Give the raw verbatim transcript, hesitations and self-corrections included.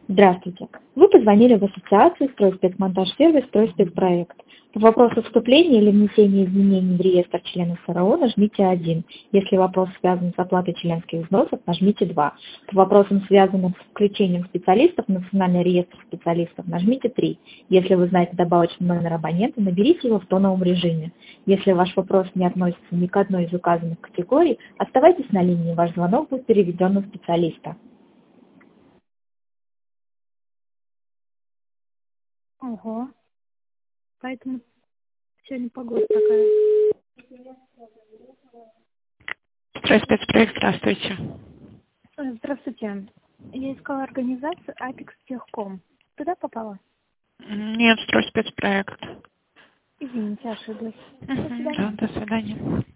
Здравствуйте. Вы позвонили в ассоциацию «Стройспецмонтаж-сервис», «Стройспецпроект». По вопросу вступления или внесения изменений в реестр членов СРО нажмите один. Если вопрос связан с оплатой членских взносов, нажмите два. По вопросам, связанным с включением специалистов в Национальный реестр специалистов, нажмите три. Если вы знаете добавочный номер абонента, наберите его в тоновом режиме. Если ваш вопрос не относится ни к одной из указанных категорий, оставайтесь на линии, ваш звонок будет переведен на специалиста. Ого. Поэтому сегодня погода такая. Стройспецпроект, здравствуйте. Э, Здравствуйте. Я искала организацию Apex Техком. Туда попала? Нет, стройспецпроект. Извините, ошиблась. До Мгм, свидания. да, до свидания.